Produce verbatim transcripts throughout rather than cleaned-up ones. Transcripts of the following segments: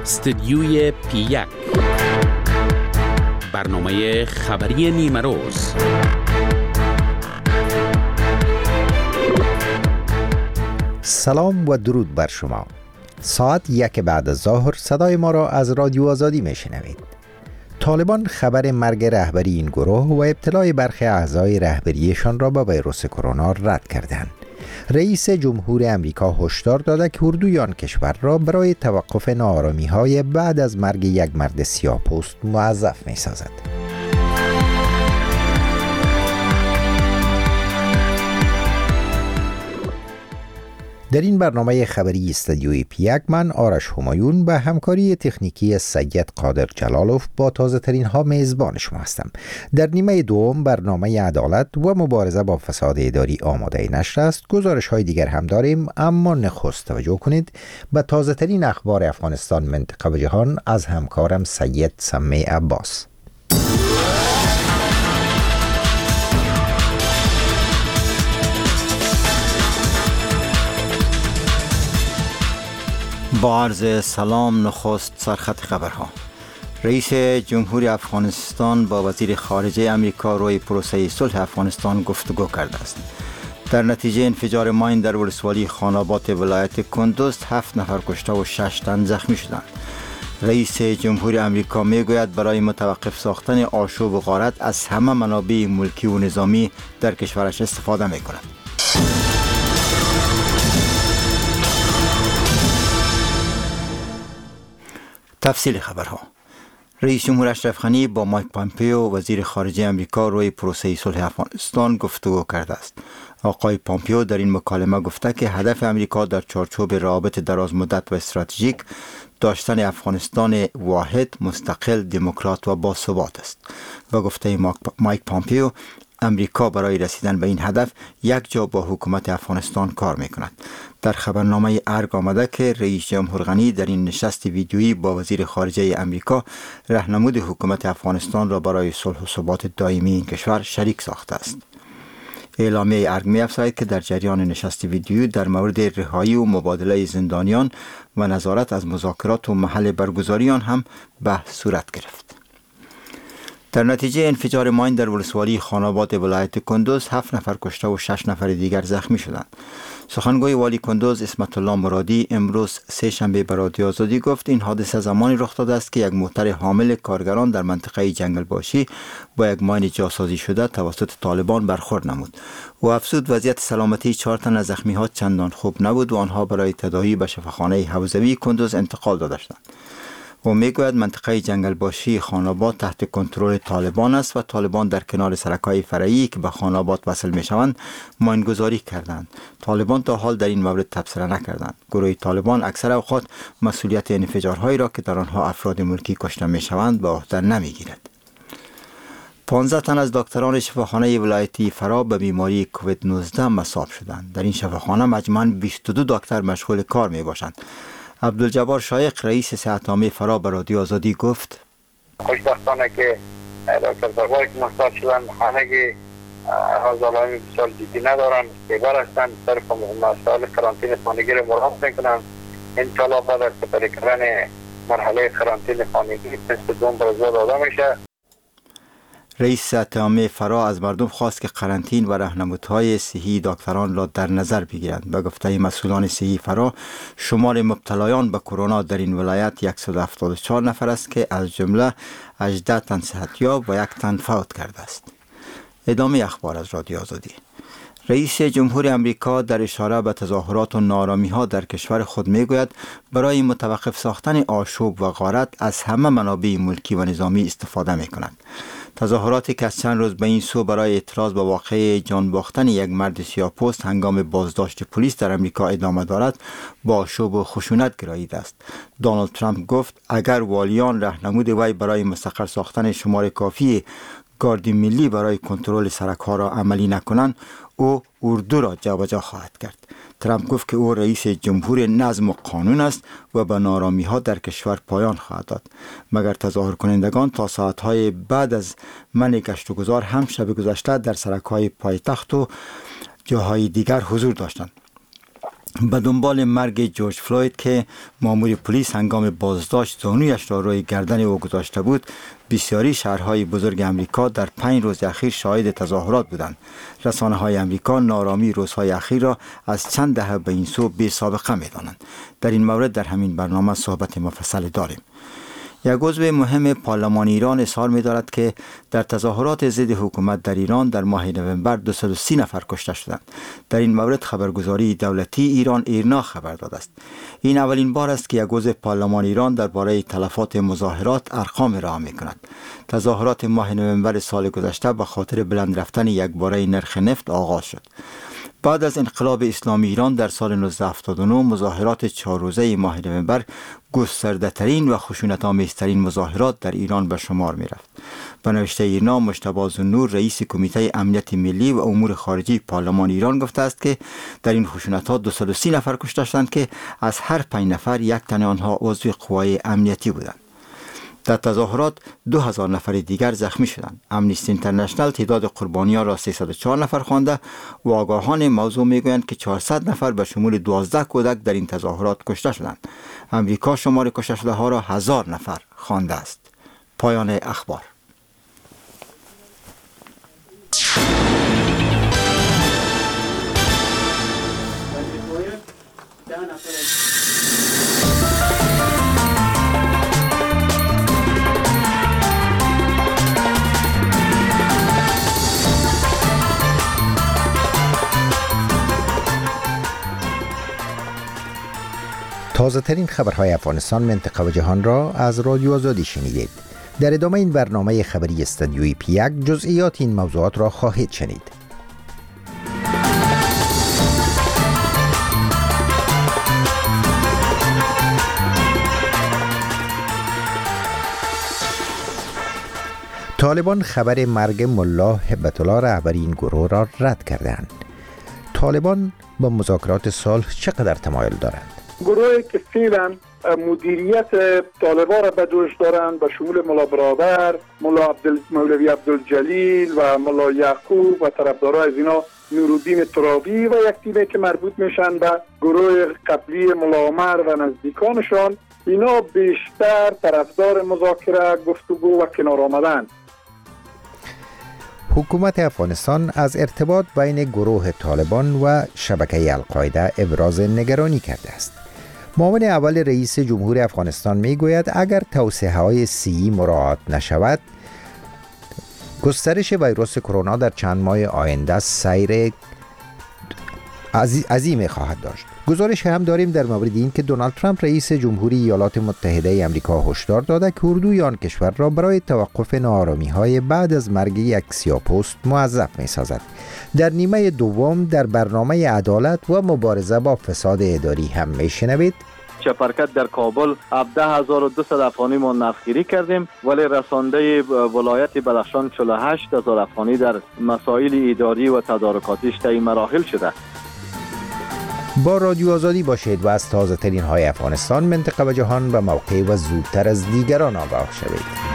استدیوی پی یک، برنامه خبری نیمه روز. سلام و درود بر شما. ساعت یک بعد از ظهر صدای ما را از رادیو آزادی میشنوید. طالبان خبر مرگ رهبری این گروه و ابتلای برخی اعضای رهبریشان را به ویروس کرونا رد کردند. رئیس جمهور امریکا هشدار داده که اردوی آن کشور را برای توقف ناآرامی‌های بعد از مرگ یک مرد سیاه‌پوست موظف می‌سازد. در این برنامه خبری استدیوی پی یک من آرش همایون به همکاری تکنیکی سید قادر جلالوف با تازه ترین ها میزبان شما هستم. در نیمه دوم برنامه عدالت و مبارزه با فساد اداری آماده نشر است. گزارش های دیگر هم داریم، اما نخست توجه کنید به تازه ترین اخبار افغانستان، منطقه و جهان از همکارم سید سمی عباس. با عرض سلام، نخست سرخط خبرها. رئیس جمهور افغانستان با وزیر خارجه امریکا روی پروسه صلح افغانستان گفتگو کرده است. در نتیجه انفجار ماین در ولسوالی خاناباد ولایت کندوز هفت نفر کشته و شش تن زخمی شدند. رئیس جمهور امریکا میگوید برای متوقف ساختن آشوب و غارت از همه منابع ملکی و نظامی در کشورش استفاده میکند. تفصیل خبرها. رئیس جمهور اشرف غنی با مایک پامپیو وزیر خارجه امریکا روی پروسه صلح افغانستان گفتگو کرده است. آقای پامپیو در این مکالمه گفته که هدف امریکا در چارچوب روابط درازمدت و استراتژیک داشتن افغانستان واحد، مستقل، دموکرات و باثبات است. و گفته مایک پامپیو امریکا برای رسیدن به این هدف یک جا با حکومت افغانستان کار میکند. در خبرنامه ارگ آمده که رئیس جمهور غنی در این نشست ویدیویی با وزیر خارجه امریکا راهنمود حکومت افغانستان را برای صلح و ثبات دائمی این کشور شریک ساخته است. اعلامیه ارگ می افزاید که در جریان نشست ویدیویی در مورد رهایی و مبادله زندانیان و نظارت از مذاکرات و محل برگزاری آن هم بحث صورت گرفت. در نتیجه انفجار ماین در ولسوالی خاناباد ولایت کندوز هفت نفر کشته و شش نفر دیگر زخمی شدند. سخنگوی والی کندوز اسمت الله مرادی امروز سه شنبه به رادیو آزادی گفت این حادثه زمانی رخ داده است که یک موتر حامل کارگران در منطقه جنگل باشی با یک ماین جاسازی شده توسط طالبان برخورد نمود. و افزود وضعیت سلامتی چهار تن از زخمی ها چندان خوب نبود و آنها برای تداوی به شفاخانه حوزوی کندوز انتقال داده شدند. و میگوید منطقه جنگل باشی خاناباد تحت کنترل طالبان است و طالبان در کنار سرک‌های فرعی که به خاناباد وصل میشوند ماینگذاری کردند. طالبان تا حال در این مورد تبصره نکردند. گروه طالبان اکثر اوقات مسئولیت انفجارهایی را که در آنها افراد ملکی کشته میشوند به عهده نمیگیرد. پانزده تن از دکتران شفاخانه ولایتی فرا به بیماری کووید نوزده مصاب شدند. در این شفاخانه مجموعاً بیست و دو دکتر مشغول کار می باشند. عبدالجبار شایق رئیس صحت عامه فرا به رادیو آزادی گفت خوشبختانه که دکتر زربایی که مصاب شدن خانگی حاضرانی بسیار جدی ندارن، بیبار هستن، صرف مسائل کرانتین خانگی را مراعات میکنن. انشاءالله بعد از سپری کردن مرحله کرانتین خانگی نصف دوم برزا داده میشه. رئیس صحت عامه فرا از مردم خواست که قرنطین و راهنمودهای صحی دکتران را در نظر بگیرند. به گفته مسئولان صحی فرا شمار مبتلایان به کرونا در این ولایت صد و هفتاد و چهار نفر است که از جمله هجده تن صحتیاب و یک تن فوت کرده است. ادامه اخبار از رادیو آزادی. رئیس جمهور امریکا در اشاره به تظاهرات و ناآرامی‌ها در کشور خود میگوید برای متوقف ساختن آشوب و غارت از همه منابع ملکی و نظامی استفاده می‌کند. تظاهراتی که از چند روز به این سو برای اعتراض به واقعه جان باختن یک مرد سیاه‌پوست هنگام بازداشت پلیس در امریکا ادامه دارد با آشوب و خشونت گراییده است. دونالد ترامپ گفت اگر والیان راهنمود وی برای مستقر ساختن شمار کافی گارد ملی برای کنترل سرک‌ها را عملی نکنند او اردو را جابجا خواهد کرد. ترامپ گفت که او رئیس جمهور نظم و قانون است و به نارامی‌ها در کشور پایان خواهد داد. مگر تظاهر کنندگان تا ساعت‌های بعد از منع گشت و گذار هم شب گذشته در سرک‌های پایتخت و جاهای دیگر حضور داشتند. به دنبال مرگ جورج فلوید که مأمور پلیس هنگام بازداشت زانویش را روی گردن او گذاشته بود، بسیاری شهرهای بزرگ امریکا در پنج روز اخیر شاهد تظاهرات بودند. رسانه های امریکا نارامی روزهای اخیر را از چند دهه به این سو بی سابقه می دانند. در این مورد در همین برنامه صحبت مفصل داریم. یک عضو مهم پارلمان ایران اظهار می دارد که در تظاهرات ضد حکومت در ایران در ماه نوامبر دویست و سی نفر کشته شدند. در این مورد خبرگزاری دولتی ایران ایرنا خبر داده است. این اولین بار است که یک عضو پارلمان ایران درباره تلفات مظاهرات ارقام ارائه می کند. تظاهرات ماه نوامبر سال گذشته به خاطر بلند رفتن یکباره نرخ نفت آغاز شد. بعد از انقلاب اسلامی ایران در سال نوزده هفتاد و نه مظاهرات چهار روزه ماه نوامبر گسترده ترین و خشونت آمیزترین مظاهرات در ایران به شمار می رفت. به نوشته ایرنا مجتبی ذوالنور رئیس کمیته امنیت ملی و امور خارجی پارلمان ایران گفته است که در این خشونت ها دویست و سی نفر کشته شدند که از هر پنج نفر یک تن آنها عضو قوای امنیتی بودند. در تظاهرات دو هزار نفر دیگر زخمی شدند. امنیستی اینترنشنال تعداد قربانیان را سیصد و چهار نفر خوانده و آگاهان موضوع میگویند که چهارصد نفر به شمول دوازده کودک در این تظاهرات کشته شدند. امریکا شمار کشته شده ها را هزار نفر خوانده است. پایان اخبار. تازه ترین خبرهای افغانستان، منطقه و جهان را از رادیو آزادی شنیدید. در ادامه این برنامه خبری استودیوی پی یک جزئیات این موضوعات را خواهید شنید. طالبان خبر مرگ ملا هبت الله رهبری این گروه را رد کردند. طالبان با مذاکرات صلح چقدر تمایل دارند؟ گروهی که فعلا مدیریت طالبان را به دوش دارند به شمول ملا برادر، ملا عبدال مولوی عبدالجلیل و ملا یعقوب و طرفدارای از اینا نورالدین ترابی و یک تیمی که مربوط میشن به گروه قبلی ملا عمر و نزدیکانشان، اینا بیشتر طرفدار مذاکره، گفتگو و کنار آمدن. حکومت افغانستان از ارتباط بین گروه طالبان و شبکه القاعده ابراز نگرانی کرده است. معاون اول رئیس جمهور افغانستان می گوید اگر توصیه های سی مراعات نشود، گسترش ویروس کرونا در چند ماه آینده سیر عظیم خواهد داشت. گزارش هم داریم در مورد این که دونالد ترامپ رئیس جمهوری ایالات متحده آمریکا هشدار داده که اردوی آن کشور را برای توقف ناآرامی‌های بعد از مرگ یک سیاه‌پوست موظف می‌سازد. در نیمه دوم در برنامه عدالت و مبارزه با فساد اداری هم می‌شنوید. چپرکت در کابل هفده هزار و دویست افغانی ما نقدگیری کردیم، ولی رسانده ولایت بدخشان چهل و هشت هزار افغانی در مسائل اداری و تدارکاتیش طی مراحل شده. با رادیو آزادی باشید و از تازه ترین های افغانستان، منطقه و جهان به موقع و زودتر از دیگران آگاه شوید.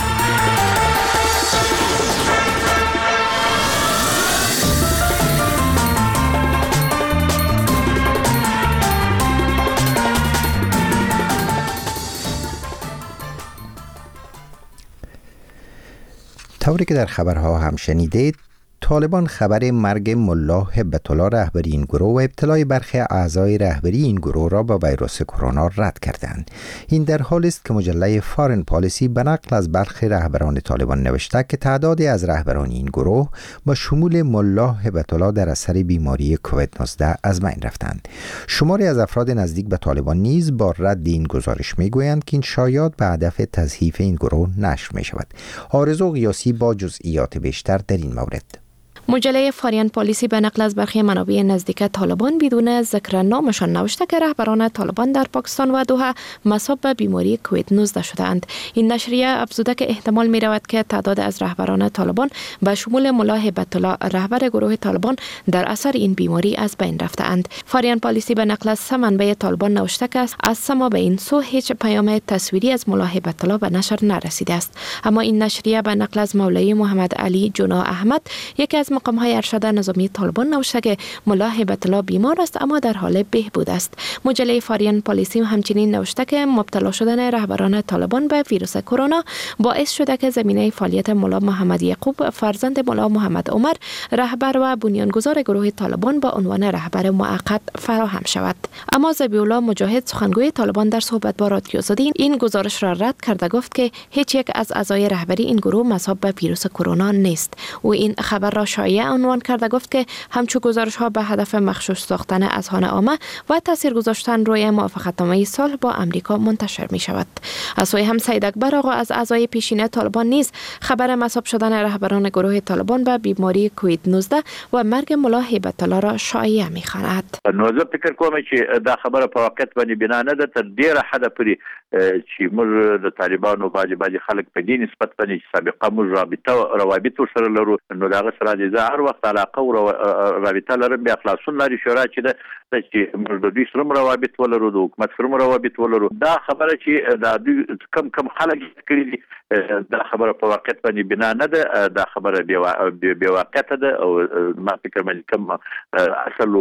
طوری که در خبرها هم شنیدید، طالبان خبر مرگ ملا هبت الله رهبری این گروه و ابتلای برخی اعضای رهبری این گروه را با ویروس کرونا رد کردند. این در حالی است که مجله فارن پالیسی به نقل از برخی رهبران طالبان نوشته که تعدادی از رهبران این گروه با شمول ملا هبت الله در اثر بیماری کووید نوزده از بین رفتند. شماری از افراد نزدیک به طالبان نیز با رد این گزارش میگویند که این شایعات به هدف تضعیف این گروه نشر می شود. آرزو قیاسی با جزئیات بیشتر در این مورد. مجله فاریان پالیسی به نقل از برخی منابع نزدیک طالبان بدون ذکر نامشان نوشته که رهبران طالبان در پاکستان و دوحه مصاب به بیماری کووید نوزده شدند. این نشریه افزوده که احتمال می رود که تعداد از رهبران طالبان به شمول ملا هبت الله رهبر گروه طالبان در اثر این بیماری از بین رفتند. فاریان پالیسی به نقل از سه منبع طالبان نوشته که از سما به این سو هیچ پیام تصویری از ملا هبت الله به نشر نرسیده است. اما این نشریه به نقل از مولوی محمد علی جنا احمد، یکی از از مقام‌های ارشد نظامی طالبان نوشته که ملا هیبت الله بیمار است اما در حال بهبود است. مجله فاریان پالیسی همچنین نوشته که مبتلا شدن رهبران طالبان به ویروس کرونا باعث شده که زمینه فعالیت ملا محمد یعقوب فرزند ملا محمد عمر رهبر و بنیانگذار گروه طالبان با عنوان رهبر موقت فراهم شود. اما ذبیح الله مجاهد سخنگوی طالبان در صحبت با رادیو آزادی این گزارش را رد کرده گفت که هیچ یک از اعضای رهبری این گروه مصاب به ویروس کرونا نیست. او این خبر را شایع عنوان کرده گفت که همچو گزارش ها به هدف مغشوش ساختن اذهان عامه و تاثیر گذاشتن روی موافقتنامه صلح با امریکا منتشر می شود. از سوی هم سید اکبر آقا از اعضای پیشین طالبان نیز خبر مصاب شدن رهبران گروه طالبان به بیماری کووید نوزده و مرگ ملا هیبت الله را شایع می خواند. نو زه فکر کوم چې دا خبره په واقعیت باندې بنا نه ده، تر ډیره حده پورې چې موږ د طالبانو باندې باندې خلک په دې نسبت باندې چې سابقه موږ رابطه روابط ورسره لرو، نو د هغه سره د زه هر وخت علاقه او رابطه لرم. بیا خلاصون لري شورا چې ده چې موږ د دوی سره روابط ولرو، د حکومت سره روابط ولرو. دا خبره چې دا دوی کم کم خلک کړي دي دا خبره په واقعیت باندې بنا نه ده، دا خبره بې واقعیته ده او ما فکر باندې کم اصل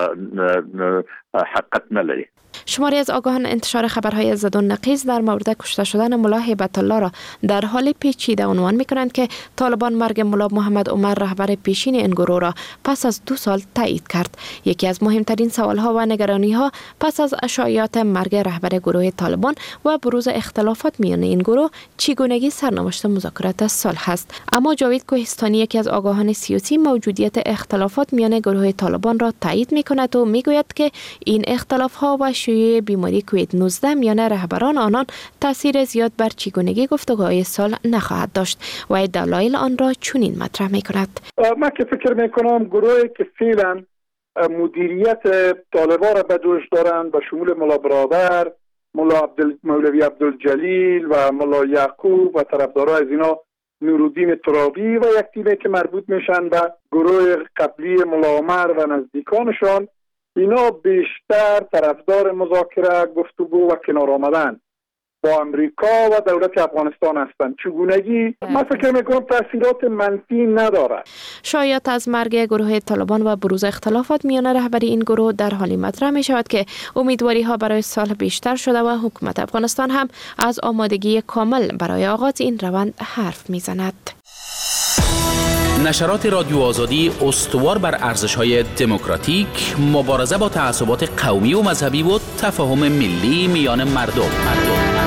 حقیقت نلري. شماری از آگاهان انتشار خبرهای زد و نقیض در مورد کشته شدن ملا هیبت الله را در حال پیچیده عنوان می‌کنند که طالبان مرگ ملا محمد عمر رهبر پیشین این گروه را پس از دو سال تایید کرد. یکی از مهمترین سوالها و نگرانی‌ها پس از اشاعات مرگ رهبر گروه طالبان و بروز اختلافات میان این گروه چگونگی سرنوشت مذاکرات صلح است. اما جاوید کوهستانی یکی از آگاهان سیاسی موجودیت اختلافات میان گروه طالبان را تایید می‌کند و می‌گوید که این اختلاف‌ها و شیوع بیماری کووید نوزده میان رهبران آنان تاثیر زیاد بر چگونگی گفتگوهای صلح نخواهد داشت و دلایل آن را چنین مطرح می‌کند. من که فکر می‌کنم گروهی که فعلا مدیریت طالبان را به دوش دارند به شمول ملا برادر، ملا عبدال مولوی عبدالجلیل و ملا یعقوب و طرفدارای از اینا نورالدین ترابی و یک تیمی که مربوط میشن به گروه قبلی ملا عمر و نزدیکانشان، اینا بیشتر طرفدار مذاکره، گفتگو و کنار آمدن با امریکا و دولت افغانستان هستند. چگونگی من فکر میکنم تاثیرات منفی نداره. شایعات از مرگ گروه طالبان و بروز اختلافات میان رهبری این گروه در حالی مطرح می شود که امیدواری ها برای صلح بیشتر شده و حکومت افغانستان هم از آمادگی کامل برای آغاز این روند حرف میزند. نشرات رادیو آزادی استوار بر ارزش‌های دموکراتیک، مبارزه با تعصبات قومی و مذهبی و تفاهم ملی میان مردم. مردم.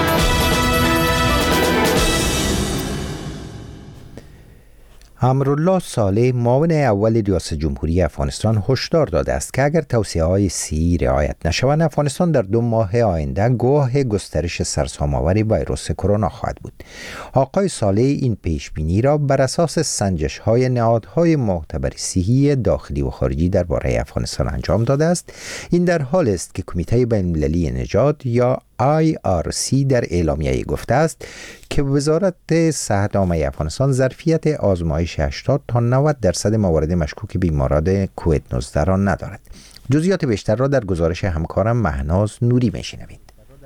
امرالله صالح معاون اول ریاست جمهوری افغانستان هشدار داده است که اگر توصیه‌های سی رعایت نشوند افغانستان در دو ماه آینده گواه گسترش سرسام‌آور ویروس کرونا خواهد بود. آقای صالح این پیش بینی را بر اساس سنجش‌های نهادهای معتبر صحی داخلی و خارجی درباره افغانستان انجام داده است. این در حالی است که کمیته بین‌المللی نژاد یا آی آر سی در اعلامیه گفته است که وزارت صحت عامه افغانستان ظرفیت آزمایش هشتاد تا نود درصد موارد مشکوک بیماران کووید نوزده را ندارد. جزئیات بیشتر را در گزارش همکارم مهناز نوری میشنوید.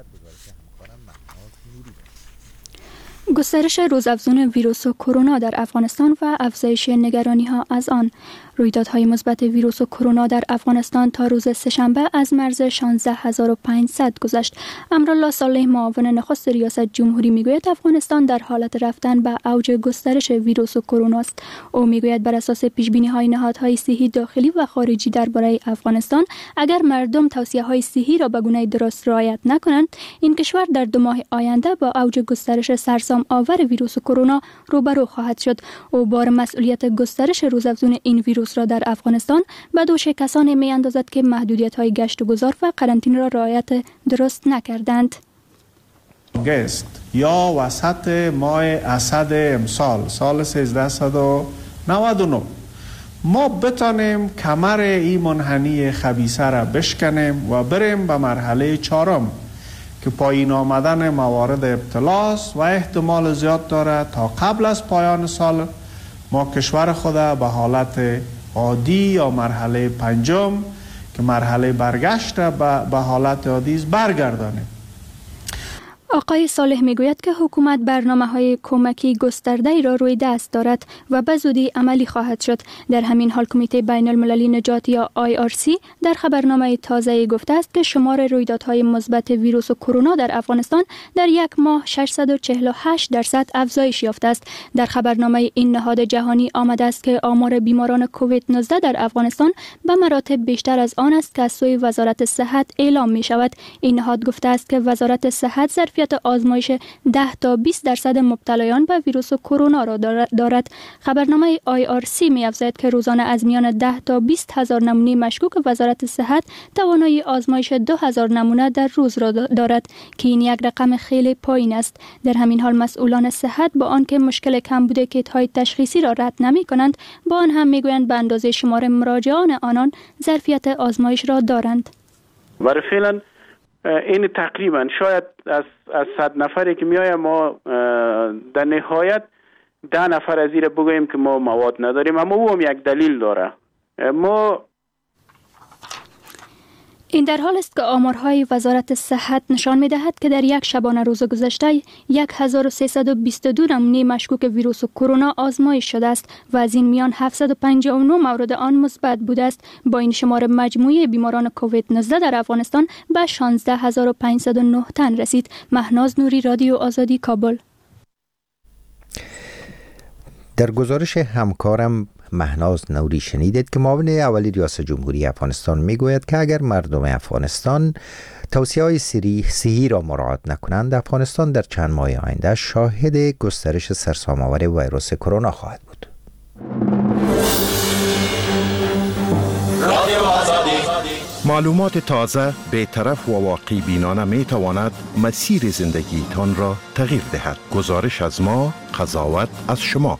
گسترش روزافزون ویروس کرونا در افغانستان و افزایش نگرانی‌ها از آن. رویدادهای مثبت ویروس کرونا در افغانستان تا روز سه‌شنبه از مرز شانزده هزار و پانصد گذشت. امرالله صالح معاون نخست ریاست جمهوری میگوید افغانستان در حالت رفتن به اوج گسترش ویروس کرونا است. او میگوید بر اساس پیش‌بینی‌های نهادهای صحی داخلی و خارجی درباره افغانستان اگر مردم توصیه‌های صحی را به گونه درست رعایت نکنند این کشور در دو ماه آینده با اوج گسترش سرسام آور ویروس کرونا روبرو خواهد شد. او بار مسئولیت گسترش روزافزون این ویروس را در افغانستان به دوش کسانی می اندازد که محدودیت‌های گشت و گذار و قرنطینه را رعایت درست نکردند. گست یا وسط ماه اسد امسال سال سیزده و نود و نه ما بتانیم کمر این منحنی خبیثه را بشکنیم و بریم به مرحله چهارم که پایین آمدن موارد ابتلاس و احتمال زیاد دارد تا قبل از پایان سال ما کشور خود به حالت عادی یا مرحله پنجم که مرحله برگشت به حالت عادی برگردانیم. آقای صالح میگوید که حکومت برنامه‌های کمکی گسترده‌ای را روی دست دارد و به زودی عملی خواهد شد. در همین حال کمیته بین المللی نجات یا آی آر سی در خبرنامه تازه‌ای گفته است که شمار رویدادهای مثبت ویروس کرونا در افغانستان در یک ماه ششصد و چهل و هشت درصد افزایش یافته است. در خبرنامه این نهاد جهانی آمده است که آمار بیماران کووید نوزده در افغانستان به مراتب بیشتر از آن است که از سوی وزارت صحت اعلام می شود. این نهاد گفته است که وزارت صحت ظرفیت آزمایش ده تا بیست درصد مبتلایان به ویروس کرونا را دارد. خبرنامه آی آر سی می افزاید که روزانه از میان ده تا بیست هزار نمونه مشکوک وزارت صحت توانایی آزمایش دو هزار نمونه در روز را دارد که این یک رقم خیلی پایین است. در همین حال مسئولان صحت با آنکه مشکل کمبود کیت‌های تشخیصی را رد نمی کنند، با آن هم می گویند به اندازه شمار مراجعان آنان ظرفیت آزمایش را دارند. برای فعلا این تقریبا شاید از از صد نفری که میایم ما در نهایت ده نفر از این بگوییم که ما مواد نداریم، اما او هم یک دلیل داره. ما این در حال است که آمارهای وزارت صحت نشان می‌دهد که در یک شبانه روز گذشته هزار و سیصد و بیست و دو نمونه مشکوک ویروس کرونا آزمایش شده است و از این میان هفتصد و پنجاه و نه مورد آن مثبت بوده است. با این شمار مجموعی بیماران کووید نوزده در افغانستان به شانزده هزار و پانصد و نه تن رسید. مهناز نوری، رادیو آزادی، کابل. در گزارش همکارم مهناز نوری شنیدید که معاون اولی ریاست جمهوری افغانستان میگوید که اگر مردم افغانستان توصیه‌های صحی را مراعات نکنند، افغانستان در چند ماه آینده شاهد گسترش سرسام‌آور ویروس کرونا خواهد بود. معلومات تازه، بی‌طرف و واقعی بینانه می تواند مسیر زندگیتان را تغییر دهد. گزارش از ما، قضاوت از شما.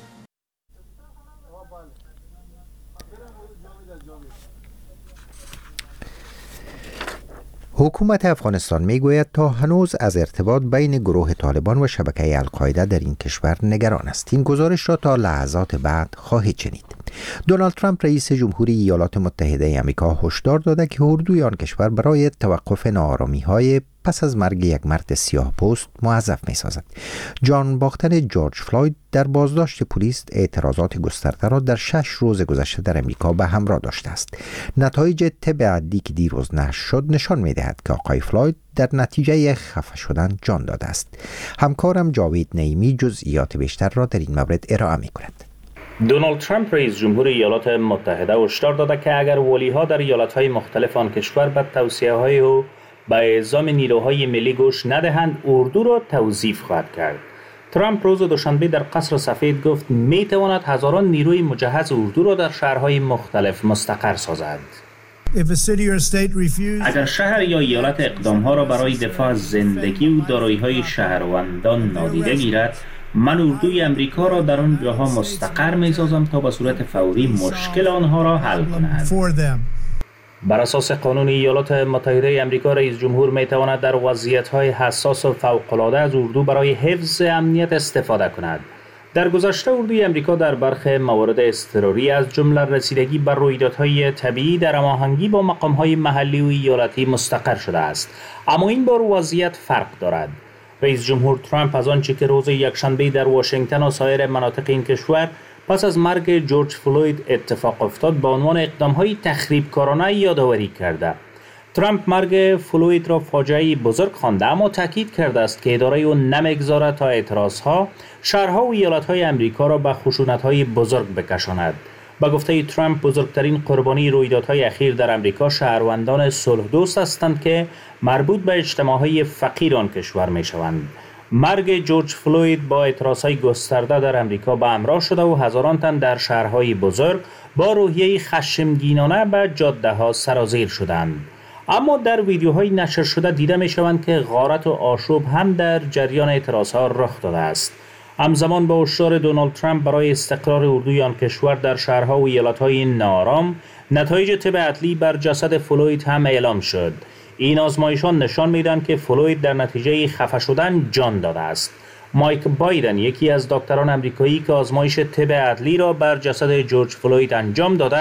حکومت افغانستان میگوید تا هنوز از ارتباط بین گروه طالبان و شبکه القاعده در این کشور نگران است. این گزارش را تا لحظات بعد خواهید شنید. دونالد ترامپ رئیس جمهوری ایالات متحده آمریکا هشدار داده که اردوی آن کشور برای توقف ناآرامی‌های پس از مرگ یک مرد سیاه‌پوست موظف می‌سازد. جان باختن جورج فلوید در بازداشت پلیس اعتراضات گسترده را در شش روز گذشته در امریکا به همراه داشته است. نتایج تب عدی که دیروز نشر شد نشان می‌دهد که آقای فلوید در نتیجه خفه شدن جان داده است. همکارم جاوید نعیمی جزئیات بیشتر را در این مورد ارائه می‌کند. دونالد ترامپ رئیس جمهور ایالات متحده هشدار داده که اگر والی‌ها در ایالت‌های مختلف آن کشور به توصیه‌های او به اعزام نیروهای ملی گوش ندهند، اردو را توظیف خواهد کرد. ترامپ روز دوشنبه در قصر سفید گفت می تواند هزاران نیروی مجهز اردو را در شهرهای مختلف مستقر سازد. اگر شهر یا ایالت اقدامها را برای دفاع از زندگی و دارایی‌های شهروندان نادیده گیرد، من اردوی امریکا را در آن جاها مستقر می سازم تا به صورت فوری مشکل آنها را حل کند. بر اساس قانون ایالات متحده آمریکا، رئیس جمهور می تواند در وضعیت‌های حساس و فوق‌العاده از اردو برای حفظ امنیت استفاده کند. در گذشته اردوی آمریکا در برخی موارد اضطراری از جمله رسیدگی بر رویدادهای طبیعی در هماهنگی با مقام‌های محلی و ایالتی مستقر شده است، اما این بار وضعیت فرق دارد. رئیس جمهور ترامپ از آنچه که روز یکشنبه در واشنگتن و سایر مناطق این کشور پس از مرگ جورج فلوید اتفاق افتاد به عنوان اقدام‌های تخریبکارانه یادآوری کرده. ترامپ مرگ فلوید را فاجعه‌ای بزرگ خوانده، اما تاکید کرده است که اداره او نمی‌گذارد تا اعتراضها شهرها و ایالت‌های آمریکا را به خشونت‌های بزرگ بکشاند. با گفته ترامپ، بزرگترین قربانی رویدادهای اخیر در آمریکا شهروندان صلح دوست هستند که مربوط به اجتماعهای فقیر آن کشور می‌شوند. مرگ جورج فلوید با اعتراضهای گسترده در آمریکا به همراه شده و هزاران تن در شهرهای بزرگ با روحیه خشمگینانه به جاده‌ها سرازیر شدند. اما در ویدیوهای نشر شده دیده می‌شوند که غارت و آشوب هم در جریان اعتراضها رخ داده است. همزمان با هشدار دونالد ترامپ برای استقرار اردوی آن کشور در شهرها و ایالت‌های ناآرام، نتایج طب عدلی بر جسد فلوید هم اعلام شد. این آزمایشان نشان می‌دهند که فلوید در نتیجه خفه شدن جان داده است. مایک بایدن، یکی از دکتران آمریکایی که آزمایش طب عدلی را بر جسد جورج فلوید انجام داده،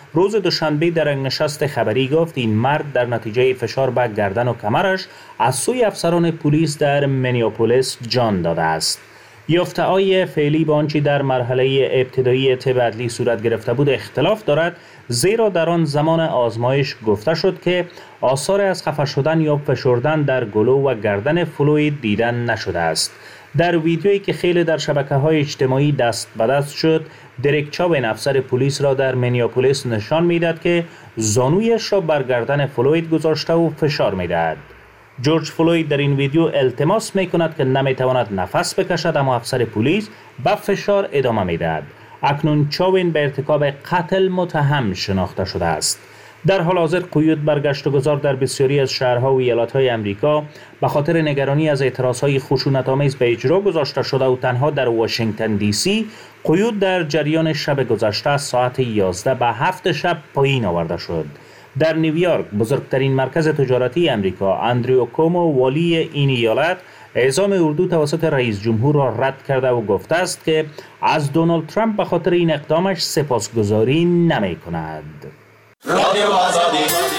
روز دوشنبه در نشست خبری گفت این مرد در نتیجه فشار به گردن و کمرش از سوی افسران پلیس در مینیاپولیس جان داده است. یافته‌های فعلی با آنچه در مرحله ابتدایی طب عدلی صورت گرفته بود اختلاف دارد، زیرا در آن زمان آزمایش گفته شد که آثار از خفه شدن یا فشردن در گلو و گردن فلوید دیدن نشده است. در ویدیویی که خیلی در شبکه‌های اجتماعی دست به دست شد، دریک چاوین افسر پلیس را در مینیاپولیس نشان می‌داد که زانویش را بر گردن فلوید گذاشته و فشار می‌دهد. جورج فلوید در این ویدیو التماس می‌کند که نمی‌تواند نفس بکشد، اما افسر پلیس به فشار ادامه می‌دهد. اکنون چاوین به ارتکاب قتل متهم شناخته شده است. در حال حاضر قیود بر گشت و گذار در بسیاری از شهرها و ایالت‌های امریکا به خاطر نگرانی از اعتراضهای خشونت‌آمیز به اجرا گذاشته شده و تنها در واشنگتن دی سی قیود در جریان شب گذشته از ساعت یازده به هفت شب پایین آورده شد. در نیویورک، بزرگترین مرکز تجارتی امریکا، اندریو کومو، والی این ایالت، اعزام اردو توسط رئیس جمهور را رد کرده و گفته است که از دونالد ترامپ به خاطر این اقدامش سپاسگزاری نمی کند. رادیو آزادی.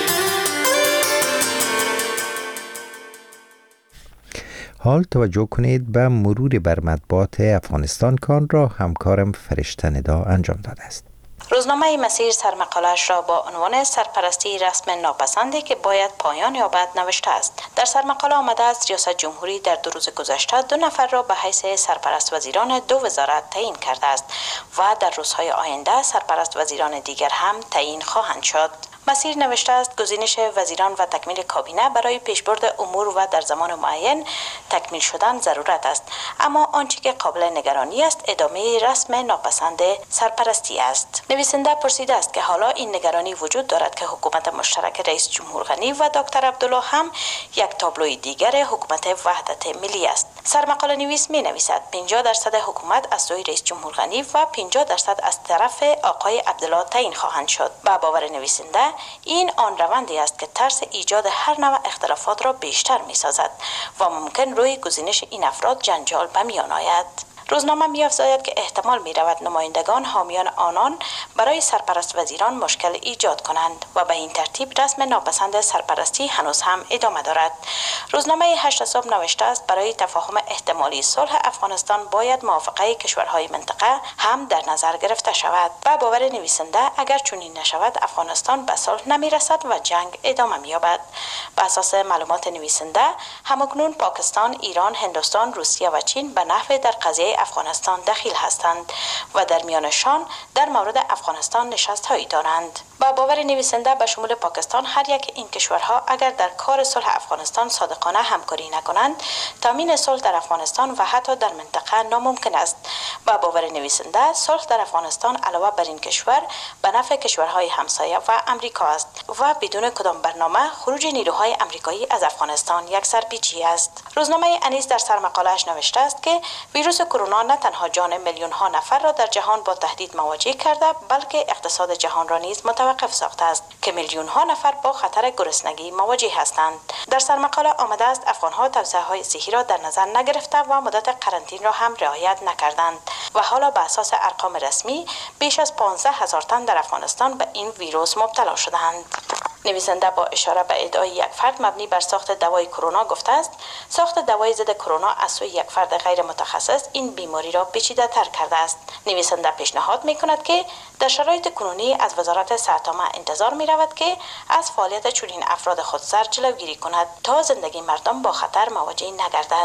حال توجه کنید به مرور بر مطبوعات افغانستان که آن را همکارم فرشته ندا انجام داده است. روزنامه مسیر سرمقاله‌اش را با عنوان سرپرستی رسم ناپسندی که باید پایان یابد نوشته است. در سرمقاله آمده است ریاست جمهوری در دو روز گذشته دو نفر را به حیث سرپرست وزیران دو وزارت تعیین کرده است و در روزهای آینده سرپرست وزیران دیگر هم تعیین خواهند شد. مسیر نوشته است گزینش وزیران و تکمیل کابینه برای پیشبرد امور و در زمان معین تکمیل شدن ضرورت است، اما آنچه که قابل نگرانی است ادامه رسم ناپسند سرپرستی است. نویسنده پرسیده است که حالا این نگرانی وجود دارد که حکومت مشترک رئیس جمهور غنی و دکتر عبدالله هم یک تابلوی دیگر حکومت وحدت ملی است. سرمقاله نویس می نویسد پنجاه درصد حکومت از سوی رئیس جمهور غنی و پنجاه درصد از طرف آقای عبدالله تعیین خواهند شد. با باور نویسنده این آن روندی است که ترس ایجاد هر نوع اختلافات را بیشتر می سازد و ممکن روی گزینش این افراد جنجال به میان آید. روزنامه می‌افزاید که احتمال می‌رود نمایندگان حامیان آنان برای سرپرست وزیران مشکل ایجاد کنند و به این ترتیب رسم ناپسند سرپرستی هنوز هم ادامه دارد. روزنامه هشت صبح نوشته است برای تفاهم احتمالی صلح افغانستان باید موافقه کشورهای منطقه هم در نظر گرفته شود. و باور نویسنده اگر چنین نشود افغانستان به صلح نمی‌رسد و جنگ ادامه می‌یابد. بر اساس معلومات نویسنده همکنون پاکستان، ایران، هندوستان، روسیه و چین به نحو در قضیه افغانستان دخیل هستند و در میانشان در مورد افغانستان نشست هایی دارند. با باور نویسنده به شمول پاکستان هر یک این کشورها اگر در کار صلح افغانستان صادقانه همکاری نکنند تامین صلح در افغانستان و حتی در منطقه ناممکن است. با باور نویسنده صلح در افغانستان علاوه بر این کشور به نفع کشورهای همسایه و امریکا است و بدون کدام برنامه خروج نیروهای امریکایی از افغانستان یک سرپیچی است. روزنامه انیس در سرمقاله‌اش نوشته است که ویروس کرونا نه تنها جان میلیون ها نفر را در جهان با تهدید مواجه کرده بلکه اقتصاد جهان را نیز متوقف ساخته است که میلیون ها نفر با خطر گرسنگی مواجه هستند. در سرمقاله آمده است افغان ها توصیه های صحی را در نظر نگرفته و مدت قرنطینه را هم رعایت نکردند و حالا به اساس ارقام رسمی بیش از پانزده هزار تن در افغانستان به این ویروس مبتلا شدند. نویسنده با اشاره به ادعای یک فرد مبنی بر ساخت دوای کرونا گفته است ساخت دوای ضد کرونا از سوی یک فرد غیر متخصص این بیماری را پیچیده تر کرده است. نویسنده پیشنهاد می کند که در شرایط کنونی از وزارت صحت‌عامه انتظار می رود که از فعالیت چنین افراد خودسر جلوگیری کند تا زندگی مردم با خطر مواجه نگردد.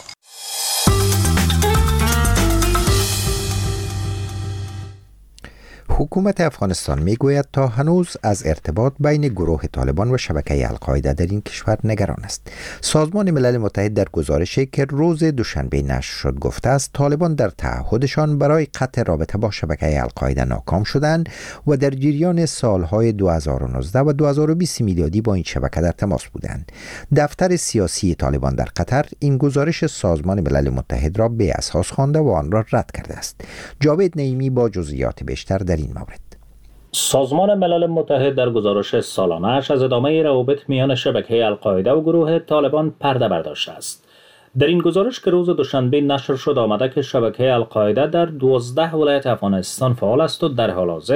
حکومت افغانستان میگوید تا هنوز از ارتباط بین گروه طالبان و شبکه القاعده در این کشور نگران است. سازمان ملل متحد در گزارشی که روز دوشنبه نشر شد گفته است طالبان در تعهدشان برای قطع رابطه با شبکه القاعده ناکام شدند و در جریان سالهای دو هزار و نوزده و دو هزار و بیست میلادی با این شبکه در تماس بودند. دفتر سیاسی طالبان در قطر این گزارش سازمان ملل متحد را بی اساس خوانده و آن را رد کرده است. جاوید نعیمی با جزئیات بیشتر در این مورد. سازمان ملل متحد در گزارش سالانه‌اش از ادامه روابط میان شبکه القاعده و گروه طالبان پرده برداشته است. در این گزارش که روز دوشنبه نشر شد آمده که شبکه القاعده در دوازده ولایت افغانستان فعال است و در حال حاضر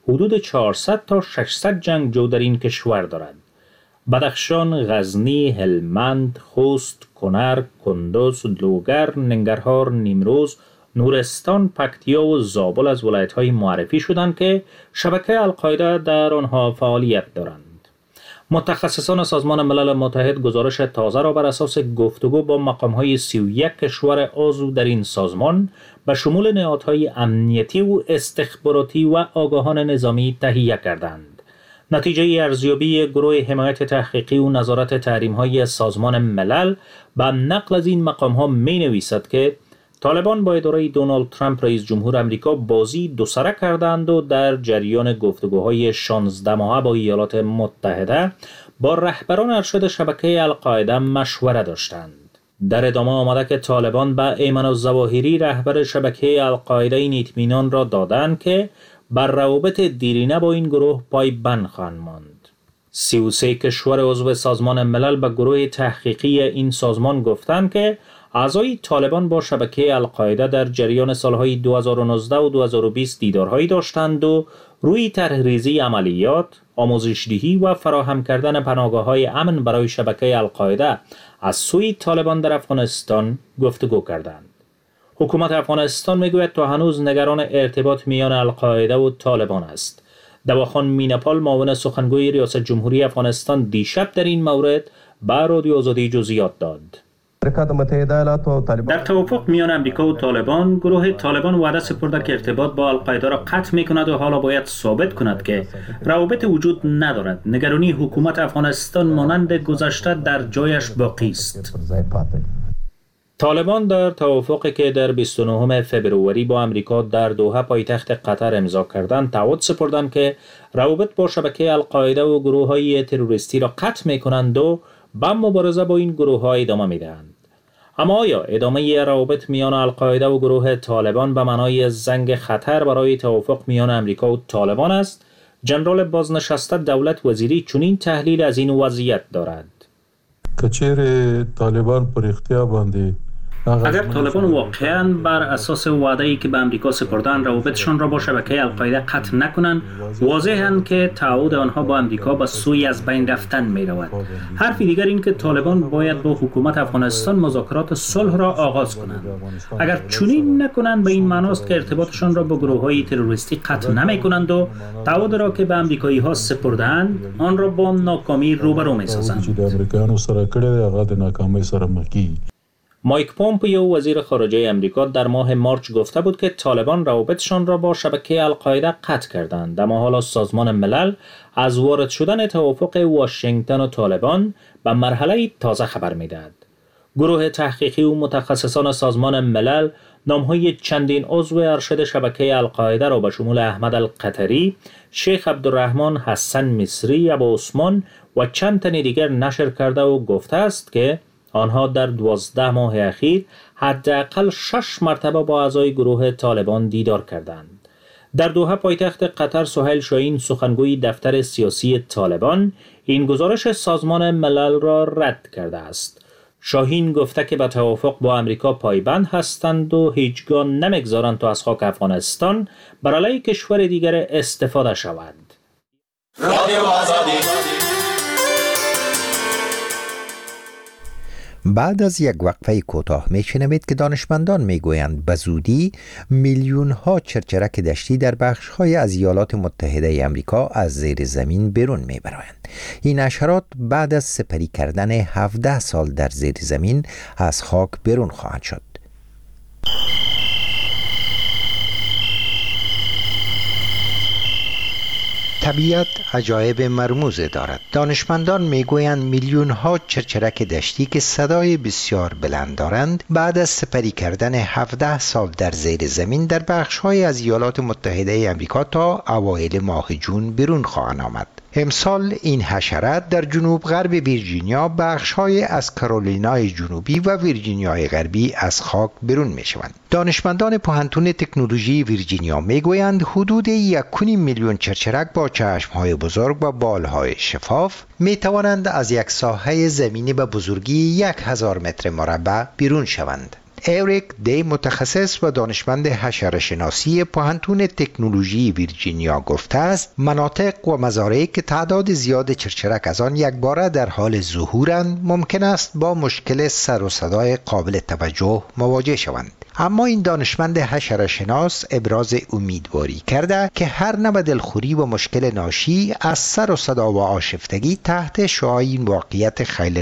حدود چهارصد تا ششصد جنگجو در این کشور دارد. بدخشان، غزنی، هلمند، خوست، کنر، کندوز، لوگر، ننگرهار، نیمروز، نورستان، پکتیا و زابل از ولایت‌های معرفی شدند که شبکه القاعده در آنها فعالیت دارند. متخصصان سازمان ملل متحد گزارش تازه را بر اساس گفتگو با مقام‌های سی و یک کشور عضو در این سازمان به شمول نهادهای امنیتی و استخباراتی و آگاهان نظامی تهیه کردند. نتیجه ارزیابی گروه حمایت تحقیقی و نظارت تحریم‌های سازمان ملل به نقل از این مقام‌ها می‌نویسد که طالبان با اداره دونالد ترامپ رئیس جمهور امریکا بازی دوسره کردند و در جریان گفتگوهای شانزده ماهه با ایالات متحده با رهبران ارشد شبکه القاعده مشوره داشتند. در ادامه آمده که طالبان به ایمن الظواهری رهبر شبکه القاعده این اطمینان را دادند که بر روابط دیرینه با این گروه پایبند خواهند ماند. سی و سه کشور عضو سازمان ملل به گروه تحقیقی این سازمان گفتند که اعضای طالبان با شبکه القاعده در جریان سالهای دو هزار و نوزده و دو هزار و بیست دیدارهایی داشتند و روی طرح‌ریزی عملیات، آموزش‌دهی و فراهم کردن پناهگاه‌های امن برای شبکه القاعده از سوی طالبان در افغانستان گفتگو کردند. حکومت افغانستان میگوید تا هنوز نگران ارتباط میان القاعده و طالبان است. دواخان مینپال معاون سخنگوی ریاست جمهوری افغانستان دیشب در این مورد به رادیو آزادی جزئیات داد. در توافق میان امریکا و طالبان، گروه طالبان وعده سپرده که ارتباط با القاعده را قطع میکند و حالا باید ثابت کند که روابط وجود ندارد. نگرانی حکومت افغانستان مانند گذشته در جایش باقی است. طالبان در توافقی که در بیست و نهم فوریه با امریکا در دوحه پایتخت قطر امضا کردند تعهد سپردند که روابط با شبکه القاعده و گروه‌های تروریستی را قطع میکنند و به مبارزه با این گروه‌ها ادامه میدهند. اما آیا ادامه روابط میان القاعده و گروه طالبان به معنای زنگ خطر برای توافق میان امریکا و طالبان است؟ جنرال بازنشسته دولت وزیری چنین تحلیل از این وضعیت دارد. کچیر طالبان پر اختیار باندې اگر طالبان واقعاً بر اساس وعده‌ای که به امریکا سپردن روابطشان را با شبکه القاعده قطع نکنند، واضحاً که تعهد آنها با امریکا به سوی از بین رفتن می رود. حرفی دیگر این که طالبان باید با حکومت افغانستان مذاکرات صلح را آغاز کنند. اگر چنین نکنند به این معناست که ارتباطشان را با گروه‌های تروریستی قطع نمی‌کنند و تعهد را که به امریکایی‌ها سپردند آن را با ناکامی روبرو می‌سازند. مایک پومپیو وزیر خارجه امریکا در ماه مارچ گفته بود که طالبان روابطشان را با شبکه القاعده قطع کردند، اما حالا سازمان ملل از وارد شدن توافق واشنگتن و طالبان به مرحله تازه خبر می‌دهد. گروه تحقیقی و متخصصان سازمان ملل نام‌های چندین عضو ارشد شبکه القاعده را به شمول احمد القطری، شیخ عبدالرحمن حسن مصری، ابو عثمان و چند تن دیگر نشر کرده و گفته است که آنها در دوازده ماه اخیر حداقل شش مرتبه با اعضای گروه طالبان دیدار کردند. در دوحه پایتخت قطر سهیل شاهین سخنگوی دفتر سیاسی طالبان این گزارش سازمان ملل را رد کرده است. شاهین گفته که به توافق با امریکا پایبند هستند و هیچگاه نمیگذارند تا از خاک افغانستان بر علیه کشور دیگر استفاده شود. رادیو آزادی. بعد از یک وقفه کوتاه میشنوید که دانشمندان میگویند به زودی میلیون ها چرچرک دشتی در بخش های از ایالات متحده امریکا از زیر زمین بیرون میبرند. این حشرات بعد از سپری کردن هفده سال در زیر زمین از خاک بیرون خواهند شد. طبیعت عجایب مرموز دارد. دانشمندان میگویند میلیون ها چرچرک دشتی که صدای بسیار بلند دارند بعد از سپری کردن هفده سال در زیر زمین در بخش های از ایالات متحده امریکا تا اوایل ماه جون بیرون خواهند آمد. امسال این حشرات در جنوب غرب ویرجینیا، بخش های از کارولینای جنوبی و ویرجینیای غربی از خاک بیرون می شوند. دانشمندان پوهنتون تکنولوژی ویرجینیا می گویند حدود یک میلیون چرچرک با چشم های بزرگ و بال های شفاف می توانند از یک ساحه زمینی به بزرگی یک هزار متر مربع بیرون شوند. اریک دی متخصص و دانشمند حشره‌شناسی پوهنتون تکنولوژی ویرجینیا گفته است مناطق و مزارعی که تعداد زیاد چرچرک از آن یکباره در حال ظهورند ممکن است با مشکل سر و صدای قابل توجه مواجه شوند. اما این دانشمند حشره‌شناس ابراز امیدواری کرده که هر نوع دلخوری و مشکل ناشی از سر و صدا و آشفتگی تحت شعاع این واقعیت خیلی